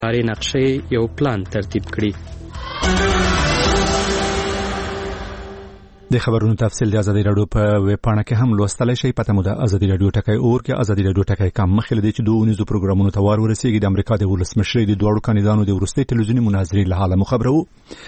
کاري نقشې یو پلان ترتیب کړي. د خبرونو تفصیل د ازادي رادیو په ویب پاڼه کې هم لوستلای شئ. پته مو د ازادي رادیو ټکی اور کې ازادي رادیو ټکی کم مخکې د 2 پروګرامونو ته ورسیږي. د امریکا د ولسمشر د دوړو کاندیدانو د ورستي ټلویزیونی مناظرې له حاله مخبرو.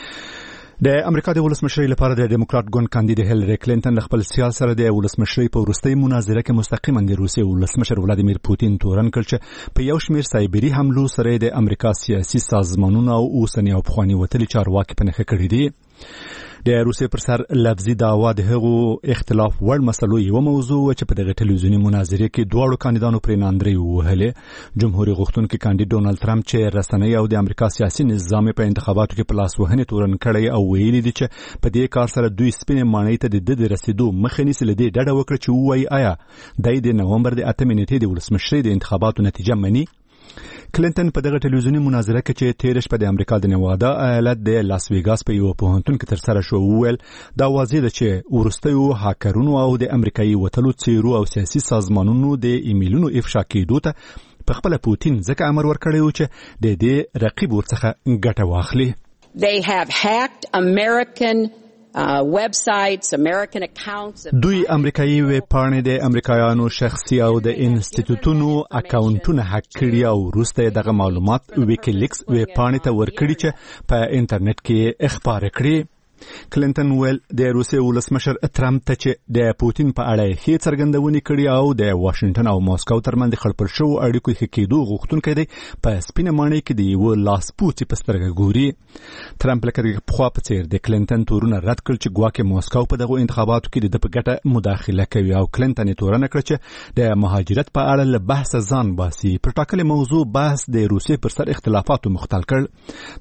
د امریکا د ولسمشر لپاره د ډیموکرات ګوند کاندید هیلری کلینټن خپل سیاست سره د ولسمشر په ورستي مناظره کې مستقیما د روسي ولسمشر ولادیمیر پوتین تورن کړ چې په یو شمېر سایبری حملو سره د امریکا سیاسي سازمانونو او اوسنی او پخوانی وتلي چارواکي په نخښه کړی دي. د روسیې پر سر لفظي دعوا د هغو اختلاف وړ مسلو یو موضوع چې په دغه ټلویزیونی مناظره کې دوه کاندیدانو پر ناندري وهله. جمهوریت غوښتونکي کاندید ډونالد ټرمپ چې رسنۍ او د امریکا سیاسي نظام په انتخاباتو کې پلاس وهنې تورن کړی او ویلي دي چې په دې کار سره دوی سپینې مانۍ ته د رسیدو مخه نیسي. لدې ډډه وکړه چې وایي آیا د نومبر د 8 نیټې د ولسمشر د انتخاباتو نتیجه مني. کلینټن په دغه ټلویزیونی مناظره کې چې تیرش په د امریکا د نیوادا ایالت د لاس ویګاس په یو پوهنتون کې تر سره شو ویل دا واضح ده چې ورستیو هاکرونو او د امریکایي وتلو څیرو او سیاسي سازمانونو د ایمیلونو افشا کېدو ته په خپل پوتین ځکه امر ورکړی و چې د دې رقیب ورڅخه ګټه واخلي. They have hacked American websites, American accounts. دوی امریکایي ویب پاڼې د امریکایانو شخصي او د انسټیټیوټونو اکاونټونه هک کړي او وروسته دغه معلومات ویکیلیکس ویب پاڼې ته ورکړي چې په انټرنیټ کې اخبار کړي. کلینټن ویل د روسي ولسمشر ټرمپ ته چې د پوتین په اړه هیڅ څرګندونې کړي او د واشنگټن او ماسکو ترمنځ خلپړ شو اړیکو کې کېدو غوښتونکي دی په سپینه مانۍ کې دی یو لاس پوڅې په سترګه ګوري. ټرمپ لکه په خوا په څیر د کلینټن تورونه رد کړ چې ګواکې ماسکو په دغه انتخاباتو کې د په ګټه مداخله کوي او کلینټن تورنه کړ چې د مهاجرت په اړه له بحث ځان باسي. پر ټاکلې موضوع بحث د روسي پر سر اختلافاتو مختل کړ.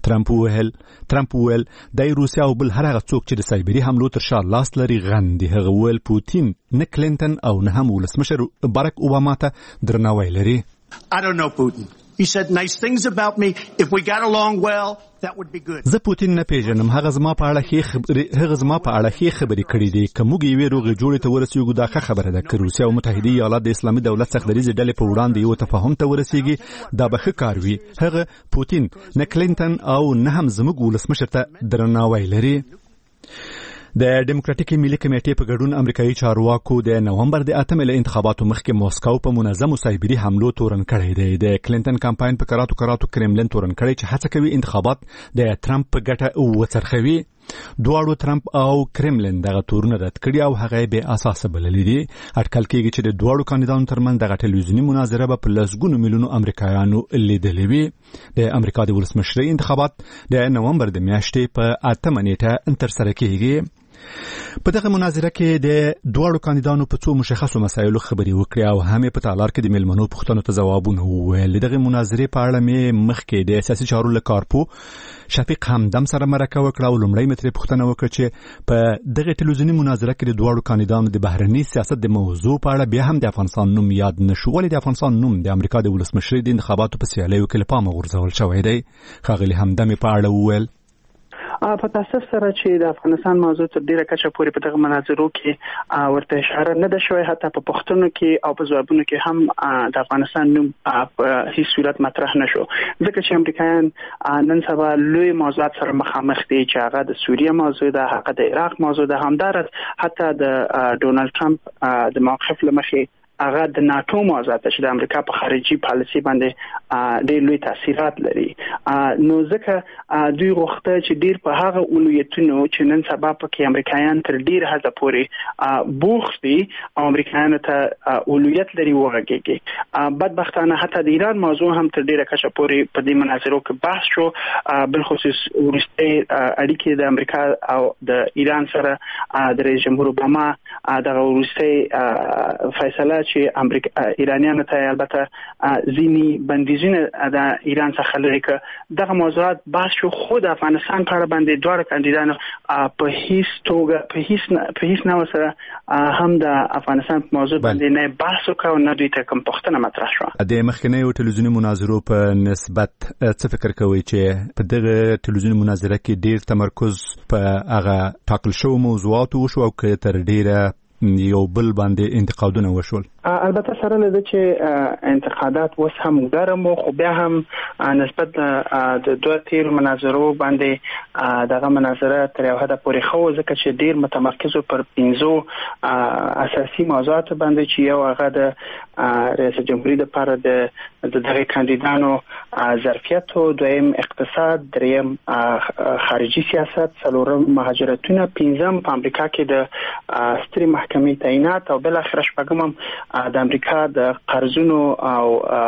ټرمپ ویل د روسیا او بل هر هغه څوک چې د سایبری حملو تر شا لاس لري غندي. هغه ویل پوتین نه کلینټن او نه هم ولسمشر باراک اوباما ته درناوی لري. I don't know Putin. He said nice things about me. If we got along well, that would be good. زه پوتین نه پیژنم. هغه زما په اړه ښې خبرې کړې دي. که موږ یې روغې جوړې ته ورسېږو دا ښه خبره ده. که روسیا او متحده ایالات د اسلامي دولت څخه دریځ ډلې په وړاندې یو تفاهم ته ورسېږي دا به ښه کار وي. هغه پوتین نه کلینټن او نه هم زموږ ولسمشر ته درناوی لري. د ډیموکراتیک ملي کمیټې په ګډون امریکایي چارواکو د نومبر د 8 له انتخاباتو مخکې ماسکو په منظمو سایبری حملو تورن کړی دی. د کلینټن کمپاین په کراتو کرملین تورن کړی چې هڅه کوي انتخابات د ټرمپ په ګټه وڅرخوي. دواړو ټرمپ او کرملین دغه تورونه رد کړي او هغه به اساسه بللي دي. اټکل کېږي چې د دواړو کاندیدانو ترمنځ دغه ټلویزیونی مناظره به په لسګونو میلیونو امریکایانو لیدلې وي. د امریکا د ولسمشرۍ انتخابات د نومبر د میاشتې په 8 نیټه تر سره کېږي. په دغه مناظره کې د دواړو کاندیدانو په څو مشخصو مسایلو خبرې وکړې او هم په تالار کې د مېلمنو پوښتنو ته ځوابونه وویل. دغه مناظرې په اړه مې مخکې د سیاسي چارو له کارپو شفیق همدم سره مرکه وکړه او لومړی مې ترې پوښتنه وکړه چې په دغه ټلویزیونی مناظره کې د دواړو کاندیدانو د بهرني سیاست د موضوع په اړه بیا هم د افغانستان نوم یاد نشو. ولې د افغانستان نوم د امریکا د ولسمشرۍ د انتخاباتو په سیالیو کې له پامه غورځول شوی دی؟ ښاغلي همدم په اړه وویل په تاسف سره چې د افغانستان موضوع تر ډیره کچه پورې په دغه مناظرو کې ورته اشاره نه ده شوې. حتی په پوښتنو کې او په ځوابونو کې هم د افغانستان نوم په هیڅ صورت مطرح نشو ځکه چې امریکایان نن سبا لوی موضوعات سره مخامخ دي چې هغه د سوریه موضوع ده، هغه د عراق موضوع ده، همدارس حتی د ډونالد ټرمپ د موقف لمخې هغه د ناتو موضوعات چې د امریکا په خارجي پالیسي باندې ډېر لوی تاثیرات لري. نو ځکه دوی غوښته چې ډېر په هغه اولویتونو چې نن سبا پکې امریکایان تر ډېر حده پورې بوخت دي او امریکایانو ته اولویت لري وغږیږي. بدبختانه حتی د ایران موضوع هم تر ډېره کچه پورې په دې مناظرو کې بحث شو. بالخصوص وروستي اړیکې د امریکا او د ایران سره د رئیس جمهور اوباما دغه وروستي فیصله چې امریکا ایرانیانو ته البته ځینی بندیزونه د ایران څخه لري که دغه موضوعات بحث شو. خو د افغانستان په اړه باندې دوه کاندیدانو په هیڅ توګه په هیڅ نوع سره هم د افغانستان په موضوع باندې نه بحث وکړ نه دوی ته کوم پوښتنه مطرح شو. د مخکنیو ټلویزیونی مناظرو په نسبت څه فکر کوئ چې په دغه ټلویزیونی مناظره کې ډیر تمرکز په هغه ټاکل شوی موضوعات وشو او که تر ډیره یو بل باندې انتقادونه وشول. البته سره له دې چې انتقادات وس هم ګرم خو بیا هم نسبت د دوه تیر مناظرو باندې دغه مناظره تر یو حد پورې خو ځکه چې ډیر متمرکز پر 15 اساسي موضوعات باندې چې یو هغه د رئیس جمهوریت لپاره د دغه کاندیدانو ظرفیت او دویم اقتصاد، دریم خارجي سیاست، څلورم مهاجرتونه، پنځم په امریکا کې د ستري محکمې تعینات او بل اخر شپږم د امریکا د قرضونو او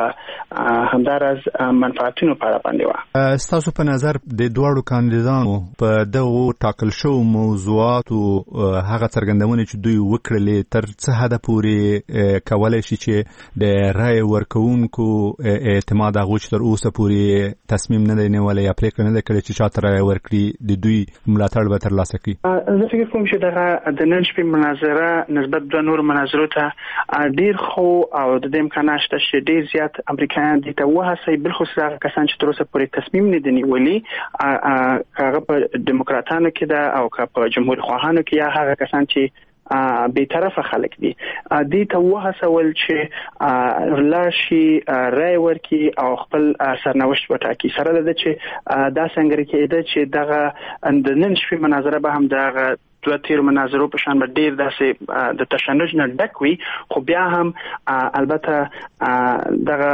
همدارس منفعتونو په اړه باندې و. ستاسو په نظر د دوړو کاندیدانو په دغه ټاکل شو موضوعات او هغه څرګندونه چې دوی وکړلې تر څه حد پورې کولای شي چې د رای ورکوونکو اعتماد هغه تر اوسه پورې تصمیم نه دی نیولای یا پریکړه نه کړې چې چاته رای ورکړي د دوی ملاتړ به ترلاسه کړي؟ زه فکر کوم چې دغه د نن شپې مناظره نسبت د نور مناظرو ته ډیر خو او د دې امکان شته چې ډیر زیات امریکایان دي ته وهڅوي، بلخصوص هغه کسان چې تر اوسه پورې تصمیم نه دي نیولي، هغه په دیموکراتانو کې ده او په جمهور خواهانو کې یا هغه کسان چې به طرفه خلک دي دې ته وهڅول چې لاشي رای ورکي او خپل سرنوشت وټاکي. سره د چې دا څنګه کېده چې دغه د نن شپې مناظره به هم دغه دوه تیر مناظرو په شان ډیر داسې د تشنج نه ډک وي، خو بیا هم البته دغه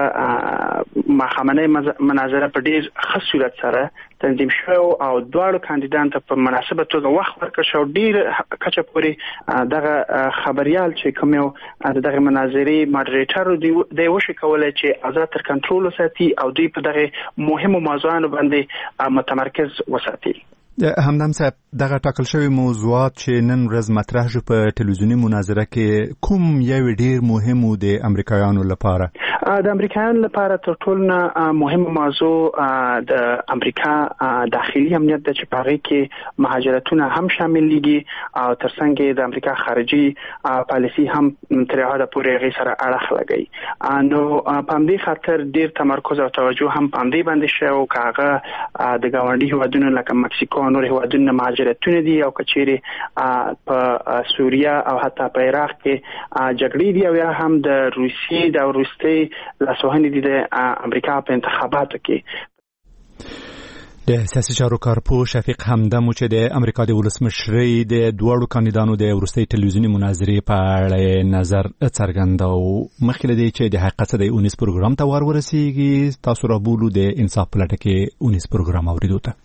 مخامنه مناظره په ډیر ښه صورت سره تنظیم شو او دواړو کاندیدان ته په مناسبه توګه وخت ورکړ شو. ډیر کچه پورې دغه خبريال چې کوم یو دغه مناظرې ماډریټر دی وشي کولای چې آزاد تر کنټرول وساتي او دوی په دغه مهمو موضوعاتو باندې متمرکز وساتي. همدم صاحب دغه ټاکل شوی موضوعات چې نن ورځ مطرح شو په ټلویزیونی مناظره کې کوم یو ډیر مهم و د امریکایانو لپاره؟ د امریکایانو لپاره تر ټولو مهمه موضوع د امریکا داخلي امنیت د چې پاره کې مهاجرتونه هم شاملېږي او ترڅنګ د امریکا خارجي پالیسي هم تر هغه پورې غي سره اړه لګي. نو په دې خاطر ډیر تمرکز او توجه هم په دې باندې شو کاغه د ګاونډي هیوادونو لکه مکسیکو نور هیوادونو مهاجرتونه دي او کچيري په سوریه او حتی په عراق کې جګړې دي او یا هم د روسیې د روسي لاسوهنې دي د امریکا په انتخاباتو کې. د سیاسي چارو کارپوه شفیق همدم چې د امریکا د ولسمشرۍ د دوړو کاندیدانو د ورستۍ ټلویزیونی مناظرې په اړه نظر څرګنداو. مخکې له دې چې د حقیقت د اونیس پروګرام ته ورسیږي تاسو را بولو د انصاف په لټه کې اونیس پروګرام اوریدو ته.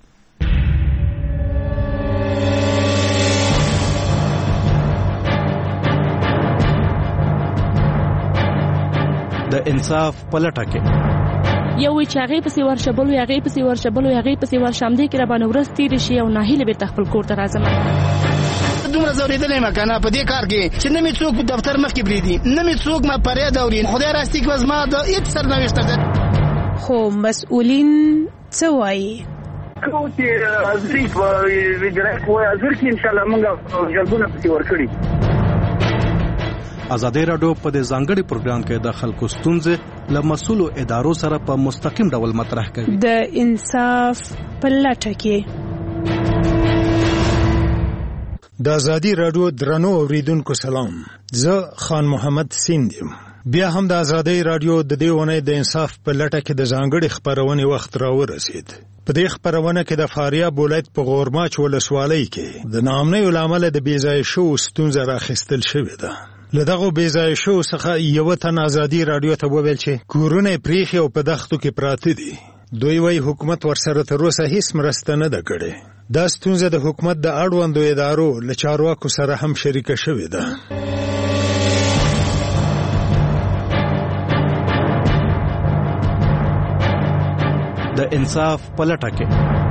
د انصاف پلټه کې یو چې هغه پسې ورشبل او هغه پسې ورشبل او هغه پسې ورشمدې کې را باندې ورس تیر شي او ناهیله به خپل کور ته راځم. دومره زوریدلې مکنه په دې کار کې چې نه می څوک په دفتر مخ کې بریدي، نه می څوک ما پرې دورین خدای راستي کې وزما د هیڅ سرنوشت ده. خو مسؤلین څه وایي؟ کوم چې ازري په ویډرک وای ازر کې ان شاء الله موږ جلبونه پسې ورکړي. ازادي رادیو په دې ځانګړي پروګرام کې د خلکو ستونزې له مسؤلو ادارو سره په مستقیم ډول مطرح کوي. د انصاف په لټه کې د ازادي رادیو درنو اوریدونکو سلام، زه خان محمد سیندم. بیا هم د ازادي رادیو د دې ونې د انصاف په لټه کې د ځانګړي خبرونې وخت راورسید. په دې خبرونه کې د فاریاب ولایت په غورماچ ولسوالۍ کې د ناامنۍ لامل د بیځای شو ستونزه راخستل شوې ده. لدغه بیځای شو څخه یو تن ازادي رادیو ته وویل چې کورونه پریخي او په دښتو کې پراته دي. دوی وايي حکومت ورسره تر اوسه هیڅ مرسته نه ده کړې. دا ستونزه د حکومت د اړوندو ادارو له چارواکو سره هم شریکه شوې ده. د انصاف پلټه کې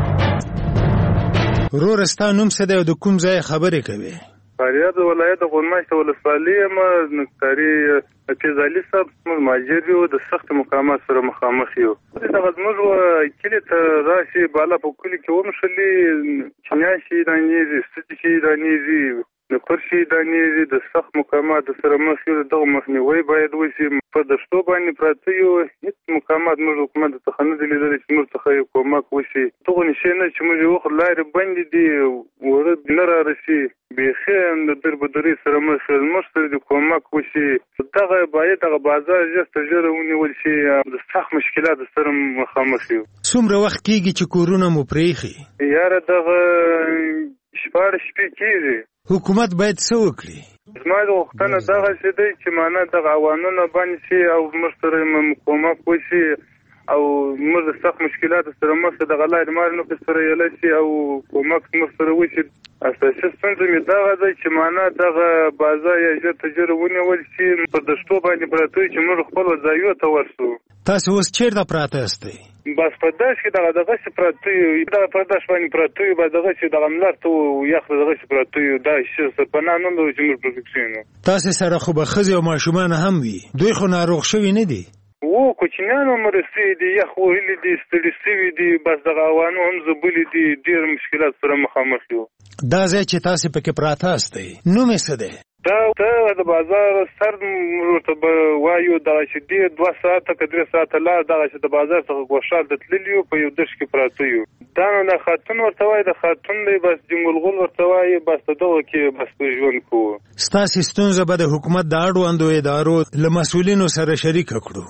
ورستا نوم څه دی او د کوم ځای خبرې کوي؟ فاریاب ولایت غورماچ ولسوالۍ ما نکتاري فیضالي صاحب ماجر یو د سخت مقامات سره مخامخ یو. دا غزمر کله ته راشي بالا په کلی کې ومشلي چنياشي دانيزي ستشي دانيزي د پرشي دانې د سخت مقامات سره مخ یو دغه مخنیوي باید وشي. په دشتو باندې پراته یو هیڅ مقامات موږ حکومت ته نه دي لیدلي چې موږ څخه یو کومک وشي. دغه نشي نه چې موږ وخت لارې بندې دي ورد نه را رسي بیخي د دربدري سره مخ سره د کومک وشي. دغه باید دغه بازار جسته ژر ونیول شي. د سخت مشکلات سره مخامخ یو. څومره وخت کېږي چې کورونه مو پرېښي؟ یاره دغه 14 شپې کېږي. حکومت باید څه وکړي؟ زما د غوښتنه دغه شی دی چې معنا دغه عوامونه باندې شي او موږ سره مقاومت وشي او موږ د سخت مشکلاتو سره مخ دغه لارې مارنو په سره یلی شي او کومک موږ سره وشي. اساسي ستونزه مې دغه دی چې معنا دغه بازار یا ژر تر ژره ونیول شي. په دشتو باندې پراته چې موږ خپل ځایونو ته ورسو. تاسو اوس چیرته پراته یاستئ؟ بس په داش کې دغه څه پراته یو. دغه په داش باندې پراته یو. دغه چې دغه ملت ته یخ دغه څه پراته یو. دا شی څه په نه نو چې موږ پروتکشن. تاسو سره خو به ښځې او ماشومان هم وي. دوی خو ناروغ شوي نه دي؟ کوچنیان هم رسېدي دي، یخ وهلي دي، ستړي سوي دي. بس دغه عوانو هم زبلي دي. ډېر مشکلات سره مخامخ یو. دا ځای چې تاسو پکې پراته یاستئ نوم یې څه دی؟ دا د بازار سر ورته به وایو. دغه چې دی 2 ساعته که 3 ساعته لار دغه چې د بازار څخه ګوښال د تللي یو په یو دښت کې پراته یو. دا نو د خاتون ورته وایي. د خاتون دی بس جنګلغول ورته وایي. بس د دغه کې بس په ژوند کوو. ستاسې ستونزه به د حکومت د اړوندو ادارو له مسؤلینو سره شریکه کړو.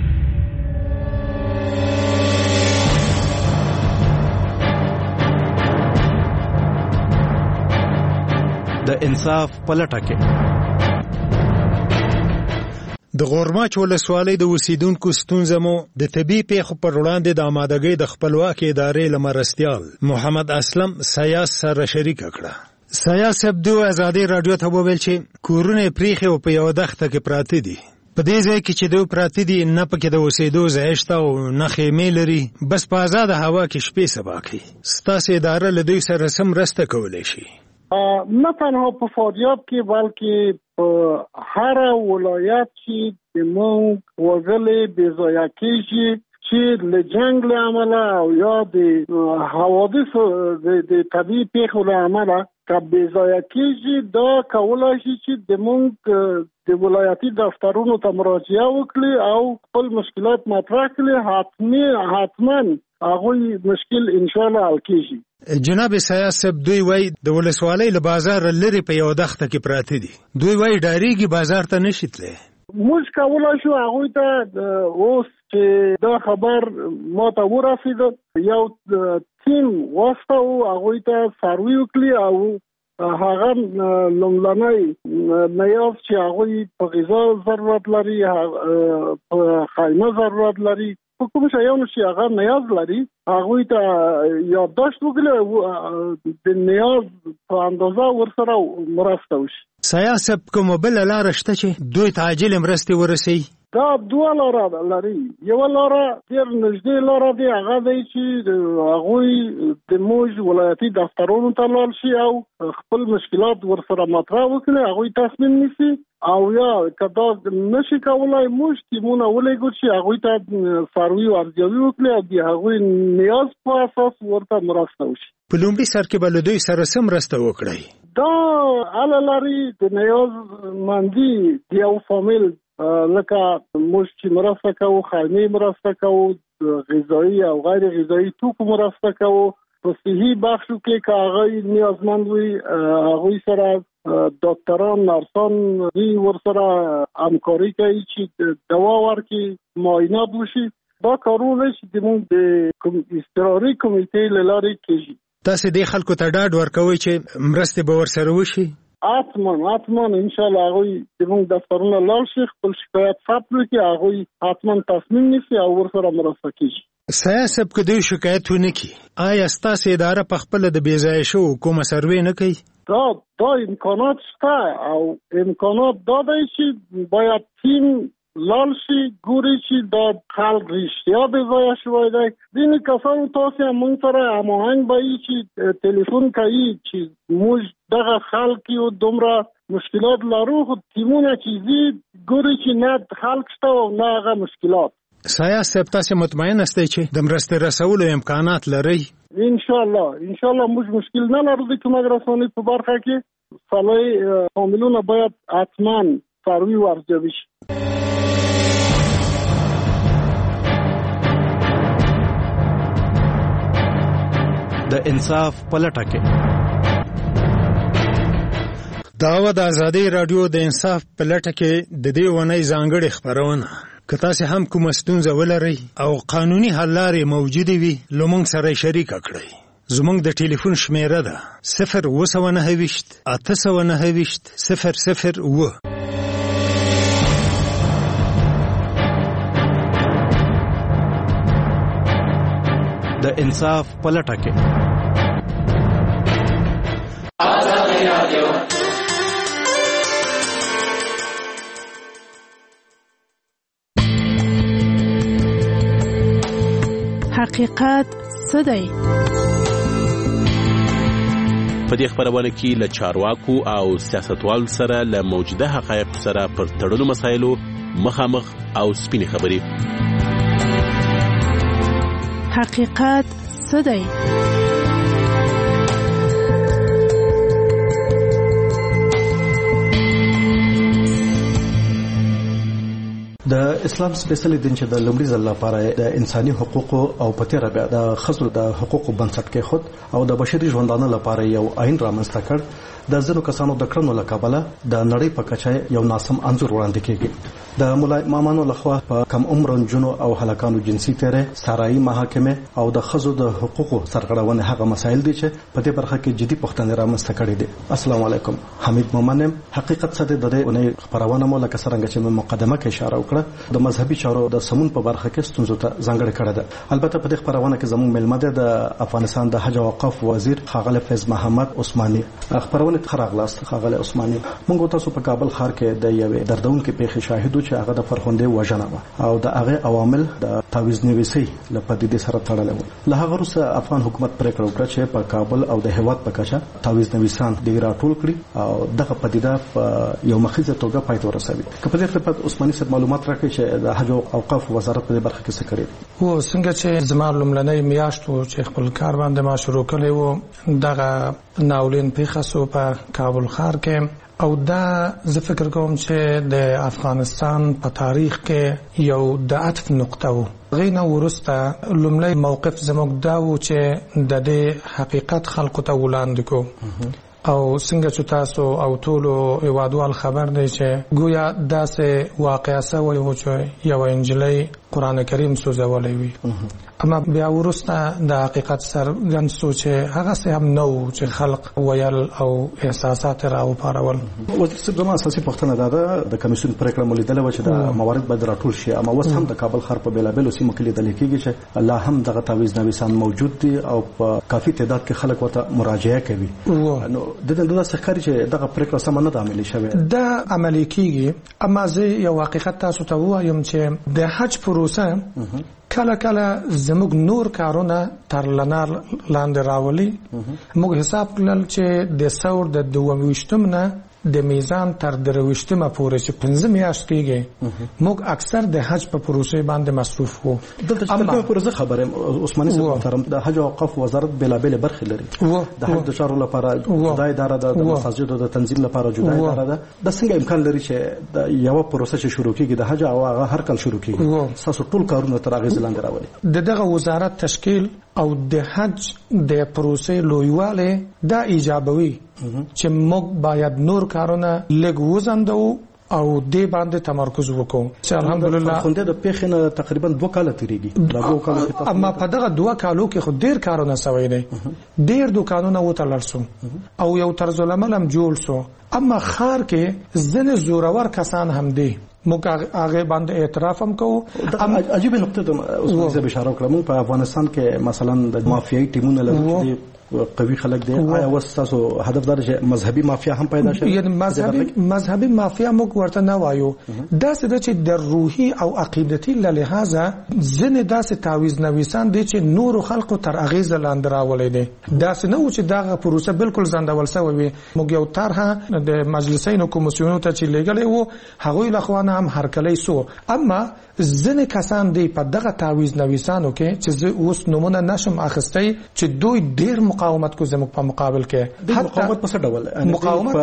د انصاف پلټه کې د غورماچ ولسوالۍ د اوسیدونکو ستونزه مو د طبي پیښو پر وړاندې د آمادګۍ د خپلواکۍ ادارې له مرستیال محمد اسلم سیاس سره شریکه کړه. سیاس ابدو ازادي رادیو ته وویل چې کورونه پریښي او په یو دښته کې پراته دي. په دې ځای کې چې دوی پراته دي نه پکې د اوسېدو ځای شته او نه خیمې لري. بس په آزاده هوا کې شپې سبا کوي. ستاسې اداره له دوی سره څه مرسته کولی شي؟ نه تنها په فاریاب کې بلکې په هر ولایت چې د مونږ وګړي بې ځایه کېږي چې له جنګ له امله او یا د حوادثو د طبیعي پیښو له امله که بې ځایه کېږي. دا کولی شي چې د مونږ د ولایتي دفترونو ته مراجعه وکړي او خپل مشکلات مطرح کړي. حتما هغوی مشکل انشاءالله حل کېږي. جناب سیاس صاحب دوی وای د ولسوالۍ له بازار لري په یو دښته کې پراته دي. دوی وای ډاریږي بازار ته نشي تللی. موږ کولای شو هغوی ته اوس چې دا خبر ما ته ورسېده یو ټیم واستوو هغوی ته سروي وکړي او هغه لومړنی نیاز چې هغوی په غذا ضرورت لري په خیمه ضرورت لري کوم شیانو چې هغه نیاز لري هغوی ته یادداشت وکړي د نیاز په اندازه ورسره مرسته وشي. سیاس صاحب کومه بله لاره شته چې دوی ته عاجل مرستې ورسوي؟ دا 2 لاره لري. یوه لاره ډېر نږدې لاره دی. هغه دی چې هغوی د موږ ولایتي دفترونو ته لاړ شي او خپل مشکلات ورسره مطرح وکړي. هغوی تصمیم نیسي او یا که دا نشي کولای موږ ټیمونه ولېږو چې هغوی ته سروي او ارزیابي وکړي او د هغوی نیاز په اساس ورته مرسته وشي. په لومړي سر کې به له دوی سره څه مرسته وکړئ؟ دا هله لري د نیاز مندي د یو فامیل لکه موږ چې مرسته کوو خیمې مرسته کوو غذایي او غیر غذایي توکو مرسته کوو. په صحي بخشو کې که هغوی نیازمند وي هغوی سره ډاکټران نرسان دوی ورسره همکاري کوي چې دوا ورکړي معاینات وشي. دا کارونه چې زموږ د اضطراري کمیټې له لارې کېږي. تاسې دې خلکو ته ډاډ ورکوئ چې مرستې به ورسره وشي؟ حتما انشاءالله هغوی زموږ دفترونه لاړ شي خپل شکایت ثبت کړي. هغوی حتما تصمیم نیسي او ورسره مرسته کېږي. سیاس صاحب که دوی شکایت ونه کړي آیا ستاسې اداره په خپله د بې ځایه شوو کومه سروې نه کوي؟ دا امکانات شته او امکانات دا دی چې باید ټیم لاړ شي ګوري چې دا خلک رښتیا بې ځایه شوی دی. ځینې کسانو تاسې هم موږ سره هماهنګ به وي چې تلیفون کوي چې موږ دغه خلک یو دومره مشکلات لرو خو ټیمونه چې ځي ګوري چې نه خلک شته او نه هغه مشکلات. سیاس صاحب تاسې مطمئن استئ چې د مرستې رسولو امکانات لرئ؟ انشاءالله موږ مشکل نه لرو د کومک رسونې په برخه کې. سالای حاملون باید حتما څاروي ارزیابي شي. د انصاف پلټه کې دا د ازادي رادیو د انصاف پلټه کې د دې ونې ځانګړي خبرونه که تاسو هم کوم ستونزه ولرئ او قانوني حل لارې موجوده وي لومړی سره شریک کړئ. زموږ د ټلیفون شمیره ده 029 829 000. د انصاف پلټه کې ازادي رادیو. حقیقت څه دی؟ په دې خبرونه کې له چارواکو او سیاستوالو سره له موجوده حقایق سره پر تړلو مسایلو مخامخ او سپینې خبرې. حقیقت څه دی؟ د اسلام سپیشلی دین چې د لومړي ځل لپاره د انساني حقوقو او په تیر بیا د خصوص د حقوقو بنسټ کې خود او د بشري ژوندانه لپاره یو آئین رامنځته کړ. د ځینو کسانو د کړنو له کبله د نړۍ په کچه یو ناسم انځور وړاندې کیږي. د مولا امامانو لخوا په کم عمر نجونو او هلکانو جنسي تیرې سارایي محاکمه او د خزو د حقوقو سرغړونه هغه مسایل دي چې په دې برخه کې جدي پوښتنې رامنځته کړې دي. السلام علیکم. حمید مومنم. حقیقت څه دی؟ د دې خبرونه مو لکه څنګه چې مقدمه کې اشاره وکړه د مذهبي چارو د سمون په برخه کې ستونزو ته ځانګړې کړه ده. البته په دې خبرونه کې زموږ ملمه ده د افغانستان د حج او اوقاف وزیر ښاغلی فیض محمد عثماني. خبرونه خراغلاست ښاغلی عثماني. موږ تاسو په کابل ښار کې د یوې دردونکې پیښې شاهدو چې هغه د فرخنده وژنه او د هغه عوامل د تعویض نیویسي لپاره د سره تړلې و. له هغه وروسته افغان حکومت پریکړه وکړه چې په کابل او د هیواد په کچه تعویض نیویسان د راټول کړي او دغه پدیده په یو مخیزه توګه پای ته ورسوي. په دې اړه عثماني صاحب معلومات راکړي چې د حج او اوقاف وزارت په برخه کې څه کړی و. څنګه چې زما لومړنۍ میاشت چې خپل کار باندې ما شروع کړی و دغه ناولین پیښه سو په کابل ښار کې او دا زه فکر کوم چې د افغانستان په تاریخ کې یو د عطف نقطه و. غینا ورسته لومړی موقف زموږ دا و چې د دې حقیقت خلکو ته وړاندې کو او څنګه چې تاسو او ټول ایوادوال خبر دی چې گویا داسې واقعا سوی و چې یو انجلۍ قرآن کریم سوځولی وي اما بیا وروسته د حقیقت څرګند شو چې هغه څه هم نه و چې خلق ویل او احساسات راوپارول. وزیر صاحب زما اساسي پوښتنه دا ده د کمیسیون پریکړه مو لیدله چې د موارد باید راټول شي اما اوس هم د کابل ښار په بیلابیلو سیمو کې لیدل کېږي چې لا هم دغه تعویض نویسان موجود دي او په کافي تعداد کې خلک ورته مراجعه کوي. نو د دې ښکاري چې دغه پریکړه سم نه ده عملي شوې. دا عملي کېږي اما زه یو حقیقت تاسو ته وایم چې د حج پروسه کله کله زموږ نور کارونه تر لنار لاندې راولي. موږ حساب کړل چې د ثور د 22 نه د میزان تر 23 پورې چې 15 میاشت کېږي موږ اکثر د حج په پروسې باندې مصروف وو. دلته چې په پروسه خبره عثماني صاحب محترم د حج او اوقاف وزارت بلابل برخې لري. د حج د چارو لپاره جدا اداره ده، د مساجدو د تنظیم لپاره جدا اداره ده. د څنګه امکان لري چې د یو پروسه چې شروع کیږي د حج او هغه هر کال شروع کیږي تاسو ټول کارونه تر هغه ځلاندې راولي؟ دغه وزارت تشکیل او د حج د پروسې لویواله دا ایجابوي چې موږ باید نور کارونه لږ وزندو او دې باندې تمرکز وکړو چې الحمدلله خونده د پیښنه تقریبا 2 کال تیریږي. اما په دغه 2 کالو کې خو ډیر کارونه سوي دي، ډیر دوکانونه وتلل شو او یو طرز العمل هم جوړ شو. اما خار کې ځنې زورور کسان هم دي موږ هغه باندې اعتراف هم کوو. عجیب نقطه د اوسه اشاره وکړم په افغانستان کې مثلا د مافیایي ټیمونه لري قوي خلک دي. آیا وساسو هدف دار چې مذهبي مافیا هم پیدا شي؟ یعنی مذهبي مافیا موږ ورته نه وایو. دا څه چې د روحي او عقیدتي لحاظه ځنې داسې تعویض نویسان دي چې نور خلکو تر اغیز لاندې راولي دي. دا څه نه و چې دغه پروسه بالکل ځندول شوی وي. موږ یو طرحه د مجلسینو کمیسیونو ته چې لګلې وو هغوی له خوانه هم هرکلی سو. اما ځنې کسان دی په دغه تعویض نویسانو کې چې زه اوس نمونه نشم اخیستی چې دوی ډیر مقاومت کو زموږ په مقابل کې. مقاومت په څه ډول؟ مقاومت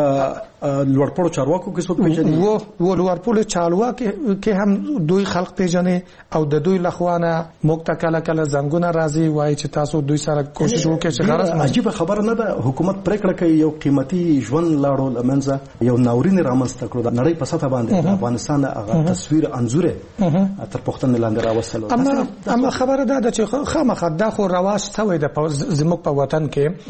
لوړپوړو چارواکو کې څوک پیژني؟ و لوړپوړو چارواکو کې هم دوی خلق پیژني او د دوی لخوانه موږ ته کله کله زنګونه راځي وایي چې تاسو دوی سره کوشش وکړئ چې غرض. عجیب خبره نه ده، حکومت پریکړه کوي یو قیمتي ژوند لاړو لمنځه، یو ناورین رامنځته کړو د نړۍ په سطح باندې د افغانستان هغه تصویر انځور تر پوښتنې لاندې راوستلو. اما خبره ده چې خامخا دا خو رواج شوی د زموږ په وطن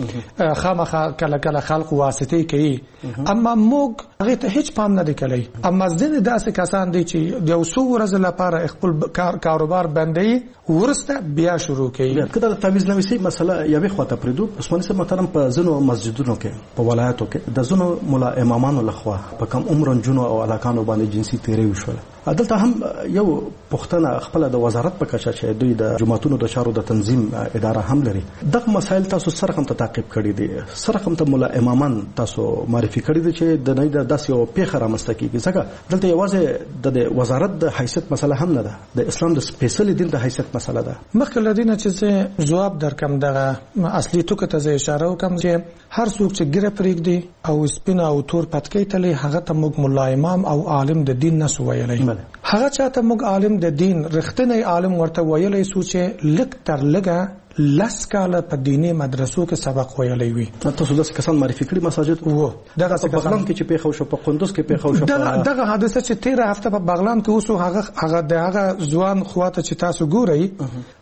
کې خامخا کله کله خلق واسطه کوي، اما موږ هغه ته هیڅ پام نه کوي. اما ځینې داسې کسان دي چې د یو څو ورځې لپاره خپل کاروبار بندي ورسته بیا شروع کوي. کله د تعویض نویسي مسله یوې خواته پریدو. عثماني صاحب محترم په ځینو مسجدونو کې په ولایتو کې د ځینو مولا امامانو لخوا په کم عمر جنو او علاقانو باندې جنسي تیری وشول. دلته هم یو پښتنه خپل د وزارت په کچه چې دوی د جماعتونو د چارو د تنظیم اداره هم لري، دغه مسایل تاسو سره هم تعقیب کړی دي، سره هم ته مولا امامان تاسو معرفي کړی دي چې د نه د داسې یو پیښه رامنځته کیږي. ځکه دلته یوازې د وزارت د حیثیت مسله هم نه ده، د اسلام د سپیشل دین د حیثیت مسله ده. مخکې لدینه چې جواب درکم دغه اصلي ټکو ته اشاره وکم چې هر څوک چې ګره پرېږدي او سپینه او تور پټکې تلې هغه ته موږ مولا امام او عالم د دین نسو ویلای. هغه چاته موږ عالم د دین رښتینی عالم ورته ویلای سو چې لک تر لګه لس کاله په دیني مدرسو کې سبق ویلی وي. تاسو داسې کسان معرفي کړي مساجد وو دغه په بغلان کې چې پیښه شو، په قندوز کې پیښه شو، دغه حادثه چې 13 هفته په بغلان کې وسو هغه دغه ځوان خواته چې تاسو ګورئ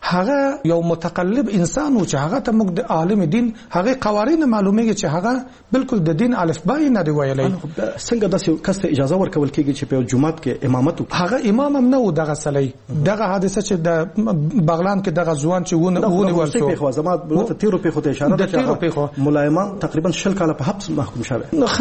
هغه یو متقلب انسان و چې هغه ته موږ د عالم دین هغه قوانین معلومیږي چې هغه بالکل د دین الفبای نه دی ویلی. څنګه داسې کس ته اجازه ورکول کېږي چې په جمعات کې امامت وکړي؟ هغه امام هم نه و دغه سلی. دغه حادثه چې د بغلان کې دغه ځوان چې ونه پیښه زما بلته تیرو پیښو ته اشاره ده چې ملایمان تقریبا 10 کاله په حبس محکوم شوه.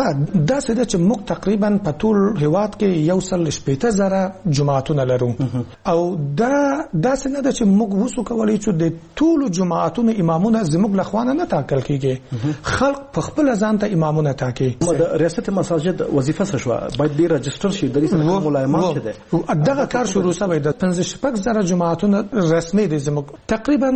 دا څه ده چې موږ تقریبا په ټول هیواد کې یو سل شپېته زره جماعتونه لرو او دا څه نه ده چې موږ وسو کولای چې د ټول جماعتونو امامونه زموږ لخوانه نه ټاکل کیږي، خلق په خپل ځان ته امامونه ټاکي. د ریاست مساجد وظیفه څه شو؟ باید ډیر رجستر شي د دې ملایمان چې ده دغه کار شروع شوی د 15 زره جماعتونه رسمي دي زموږ تقریبا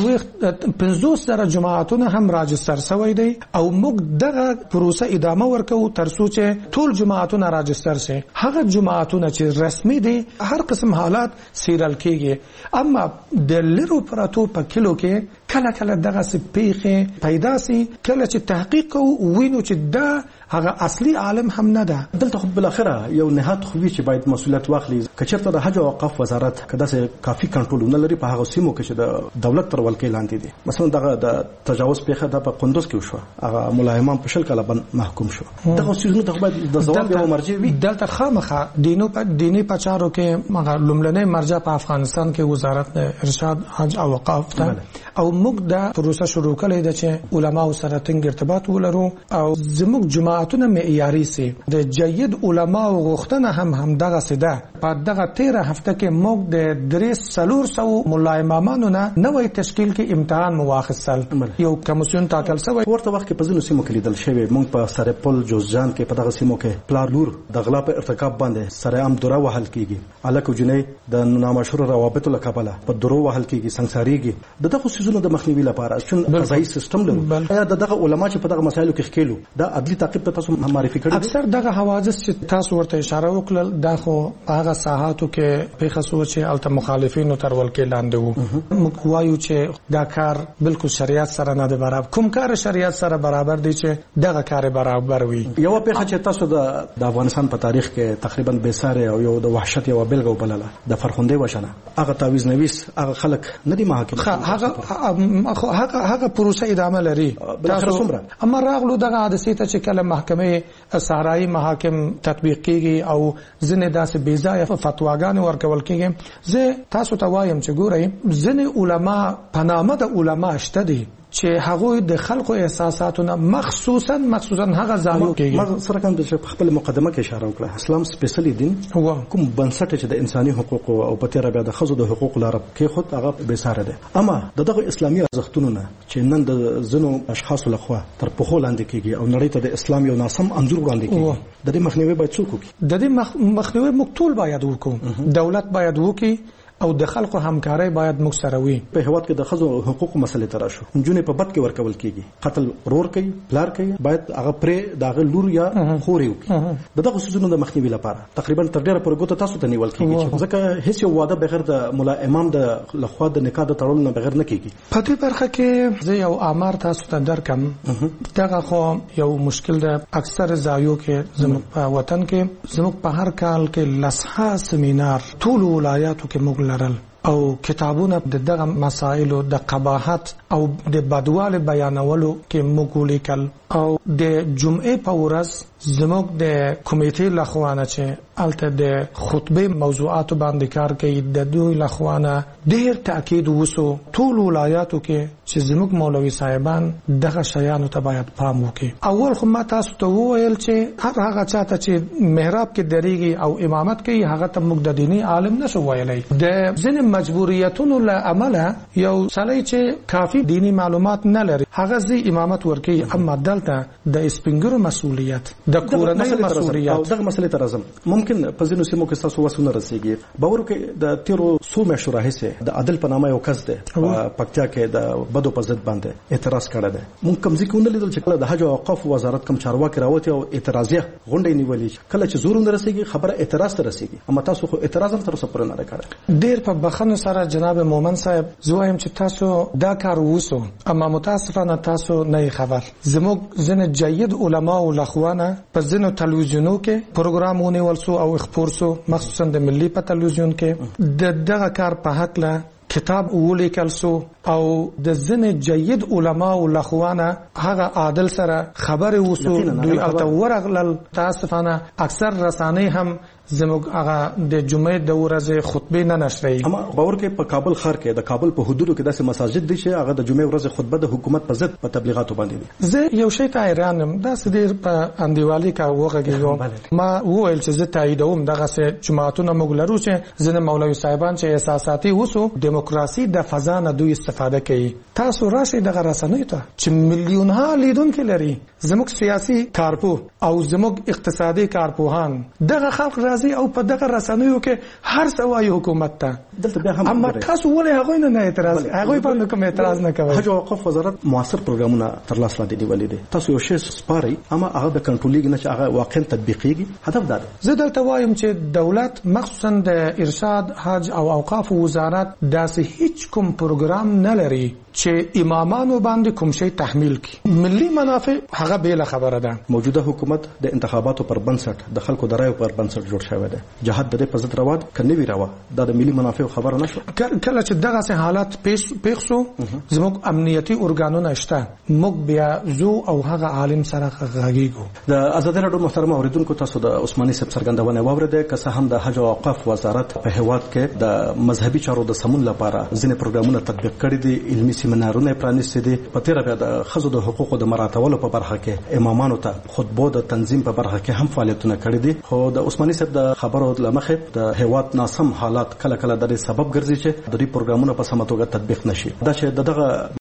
50 زره جماعتونه هم راجستر شوی دی او موږ دغه پروسه ادامه ورکو تر څو چې ټول جماعتونه راجستر شي. هغه جماعتونه چې رسمي دي هر قسم حالات سیرل کیږي، اما د لرو پراتو په کلو کې کله کله دغه سپیخه پیدا سي، کله چې تحقیق وینو چې دا هغه اصلي عالم هم نه ده. دلته خو بل اخره یو نهاد خوي چې باید مسؤلیت واخلي. کچرته د حج او اوقاف وزارت کدا سه کافي کنټرول نه لري په هغه سیمو کې چې د دولت تر ولکې لاندې دي. مثلا دغه د تجاوز پیښه د په قندوز کې وشو، هغه ملایمان په 10 کاله باندې محکوم شو. دغه سیزونه ته باید د ځواب یو مرجع وي. دلته خامخا دیني پچارو کې مګر لومړنۍ مرجع په افغانستان کې وزارت ارشاد حج او اوقاف ده او موږ دا پروسه شروع کړې ده چې علما سره څنګه ارتباط ولرو او زموږ جماعتونه معیاري سي. د جيد علما غوښتنه هم دغه سده په دغه 13 هفته کې موږ د 300 مولا امامانو نه نوې تشکیل کې امتحان مواخصل یو کمیسیون ټاکل شوی. ورته وخت کې په ځینو سیمو کې لیدل شوی موږ په سرپل جوزجان کې په دغه سیمو کې پلارلور د غلا په ارتکاب باندې سره عام دوره وهل کیږي، الکو جنې د نامشهور روابط لکابله په درو وهل کیږي، سنگساریږي. دغه سيزونو د مخنیوي لپاره چې قضایي سیستم لرو یا دغه علما چې په دغه مسایلو کې خکېلو دا عدلي تعقیب ته تاسو معرفي کړی؟ اکثر دغه حوادث چې تاسو ورته اشاره وکړل دا خو هغه ساحاتو کې په خصوص چې الته مخالفینو تر ولکې لاندې وو. موږ وایو چې دا کار بالکل شریعت سره نه دی برابر. کوم کار شریعت سره برابر دی چې دغه کار برابر وي؟ یو پیښه چې تاسو د افغانستان په تاریخ کې تقریبا بے ساري او یو د وحشت یو بلګو بلله د فرخندې وشنه هغه تعویض نویس هغه خلک نه دي محاکم هغه پروسه ادامه لري. اما راغلو دغه حادثه ته چې کله محکمه صحرایی محاکم تطبیق کیږي او ځنې داسې بې ځایه فتواګانې ورکول کیږي. زه تاسو ته وایم چې ګورئ ځینې علما په نامه د علما شته دي چې هغه د خلکو احساساتونه مخصوصا هغه ځایو کې ما سره کوم د خپل مقدمه کې اشاره وکړه. اسلام سپیشلی دین کوم بنسټ چې د انساني حقوق او په تیر بیا د خزو د حقوق لپاره کې خود هغه به ساره ده، اما دغه اسلام اسلامي ارزښتونو نه چې نن د زنو اشخاصو لخوا تر پخو لاندې کیږي او نړۍ ته د اسلام یو ناسم انځور وړاندې کیږي د دې مخنیوي باید څوک وکړي؟ د دې مخنیوي موږ ټول باید وکړو. دولت باید وکړي او د خلکو همکاري باید موږ سره وي. په هیواد کې د ښځو حقوقو مسلې ته راشو، نجونې په بد کې ورکول کیږي، قتل رور کوي، پلار کوي، باید هغه پرې دغه لور یا خوري وکړي. دغه سيزونو د مخنیوي لپاره تقریبا تر ډیره پورې ګوته تاسو ته نیول کیږي، ځکه هیڅ یو واده بغیر د ملا امام د لخوا د نکاح د تړلو نه بغیر نه کیږي. په دې برخه کې زه یو امر تاسو ته درکم. دغه خو یو مشکل ده. اکثر ځایو کې زموږ په وطن کې زموږ په هر کال کې لسها سیمینار ټول ولایاتو کې موږ لرل او کتابونه د دغه مسایلو د قباحت او د بدوال بیانولو کې موږ ولیکل او د جمعې په ورځ زموږ د کمیټې لخوانه چې الته د خطبه موضوعات باندې کار کوي د دوی لخوانه ډېر تاکید وسو ټول ولایاتو کې چې زموږ مولوي صاحبان دغه شیانو ته باید پام وکړي. اول خو ما تاسو ته وویل چې هر هغه چاته چې محراب کې درېږي او امامت کوي هغه ته موږ د دیني عالم نشو ویلای. د ځینې مجبوریتونو له امله یو سړی چې کافي دینی معلومات نه لري هغه زی امامت ورکوي، اما دلته د سپینګرو مسؤلیت د کورنۍ مسؤلیت او دغه مسلې ته راځم. ممکن په ځینو سیمو کې تاسو وسونه رسیږي. باور کې د تیرو څو میاشتو راهیسې د عدل په نامه یو کس دی په پکتیا کې د بدو په ضد باندې اعتراض کړی دی. مونږ کوم ځکه ونه لیدل چې کله د حج او اوقاف وزارت کوم چارواکي راوتی او اعتراضیه غونډه نیولې، کله چې زور نه رسیږي خبره اعتراض ته رسیږي، اما تاسو خو اعتراض هم تر اوسه پورې نه کړی. ډیر په بخښنه سره جناب مومن صاحب زوایم چې تاسو دا کار وسو، اما متاسفانه تاسو نه خبر. زموږ ځنه جید علما او لخوانه په ځنو تلویزیونو کې پروګرامونه ولسو او خبر سو مخصوصا د ملي په تلویزیون کې دغه کار په حق له کتاب ولیکل سو او د ځنه جید علما او لخوانه هغه عادل سره خبر وسو دوی الته ورغلل. تاسفانه اکثر رسانې هم زموږ هغه د جمعې د ورځې خطبه نه نشري. اما باور کې په کابل ښار کې د کابل په حدودو کې داسې مساجد دي چې هغه د جمعې ورځې خطبه د حکومت په ضد په تبلیغاتو باندې دي. زه یو شی ته حیران یم، دا سدیر په اندیوالي کا وغږیږم. ما وویل چې زه تاییدوم دغه سه جماعتونه موږ لرو چې ځنه مولوي صاحبان چې احساساتي وسو دیموکراسي د فضا نه دوی استفاده کوي. تاسو راشي دغه رسنیو ته چې میلیونها لیدونکو لري، زموږ سیاسي کارپو او زموږ اقتصادي کارپوهان دغه خلک او په دغه رسنیو کې هر څه وايي حکومت ته. اما تاسو ولې هغه نه اعتراض هغه باندې کوم اعتراض نه کوي؟ حج او اوقاف وزارت موثر پروګرامونه تر لاس لاندې نیولې دي. تاسو یو شی سپاري اما هغه د کنټرولېږي نه چې هغه واقعا تطبیقيږي. هدف دا دی. زه دلته وایم چې دولت مخصوصا د ارشاد حج او اوقاف وزارت داسې هیڅ کوم پروګرام نه لري چې امامانو باندې کوم شی تحمیل کړي. ملي منافع هغه به له خبره ده. موجوده حکومت د انتخاباتو پر بنسټ د خلکو د رایو پر بنسټ جوړ شوی دی. جهاد د په ضد رواد کني وی روا دا د ملي منافع خبره نشو. کله چې دغه سه حالات پیښ شو زموږ امنیتي ارګانونه شته، موږ بیا زو او هغه عالم سره غږیږو. د آزاد راډیو محترم اوریدونکو تاسو د عثماني صاحب څرګندونه واورده که څه هم د حج او اوقاف وزارت په هیواد کې د مذهبي چارو د سمون لپاره ځینې پروګرامونه تطبیق کړي دي، علمي سیمینارونه پرانیستي دي. په تیر بیا د خزو د حقوقو د مراتبولو په برخه کې امامانو ته خطبو د تنظیم په برخه کې هم فعالیتونه کړي دي. خو د عثماني صاحب د خبرو لمخه د هیواد ناسم حالات کله کله د سبب ګرځي چې د دې پروګرامونو په سمه توګه تطبیق نشي. دا چې دغه